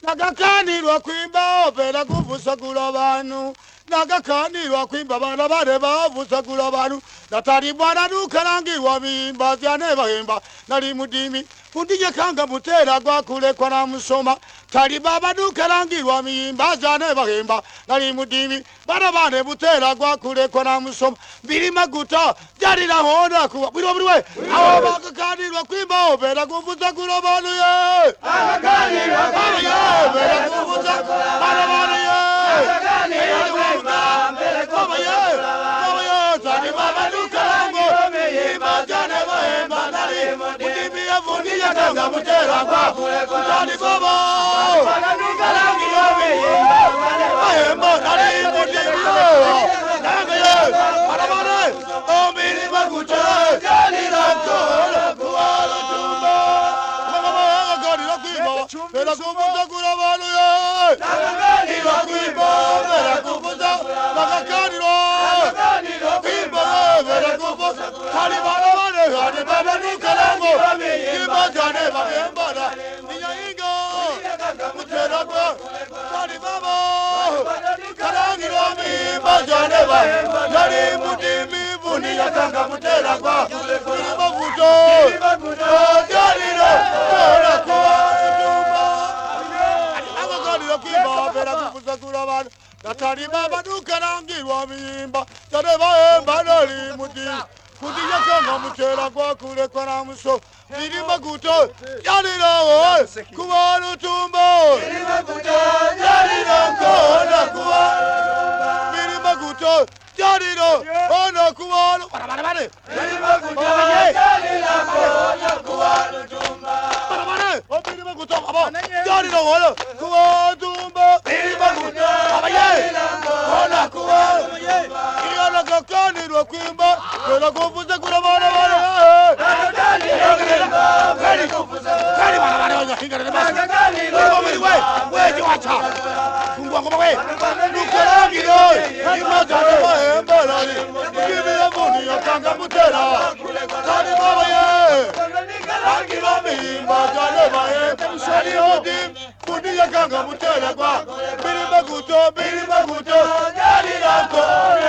nagakanirwa kwimba opera kuvusagura abantu nagakanirwa kwimba bana bare bavusagura abantu natari bwana nukarangirwa bimba vyane bahemba nari mudimi kundiye kanga mutera gwa kule kwa namusoma tari baba nukarangirwa bimba vyane bahemba nari mudimi bana bane mutera gwa kule kwa namusoma biri maguta jarira hona kuwa biriwe aho bagakanirwa kwimba opera kuvusagura abantu ye Agakanirwa kwimba opera kuvusagura abantu Kanga mutera kwa kule kutani baba Karangi yomi Mahemba nari mutera Nangaye Paramane Omiri magucha Kanira kora kuala tumba Mama kanira kuimba Pera kubuza kura banu ye Kanira kuimba Pera kubuza Maka kanira Kuimba Pera kubuza Kali bana bane Kali bana nukalango Kuimba jane bahembana Niya inga Mutera kwa Kali baba Karangi romi Bajane bahembana Nari mutimi Buniya kanga mutera kwa Kili maguto Jariro Kora kwa Kuimba Pera kubuza kura banu Natari baba nukarangirwa mimba Jane bahemba nari mutimi Kundiya kanga mutera kwa kule kwa namuso Biri maguto Jariro Kuwaru tumbo Biri maguto Jariro Kona kuwaru Biri maguto Jariro Kona kuwaru Barabare Biri maguto Jariro Kona kuwaru tumba Barabare Biri maguto Jariro Kona kuwaru tumba Biri maguto Jariro Kona kuwaru Iyana kakanirwa kwimba Pera kuvuza kura bana bana Kari kuvuza Kari bana bana onya hingara ne basi Kari we jiwacha Kungwa ngoma we Nukarangi no Imajane bahemba nari Kimi ya muni ya kanga mutera Kari baba ye Karangi romi Imajane bahemba Shari hodim Kuni ya kanga mutera kwa Biri maguto Jarira kore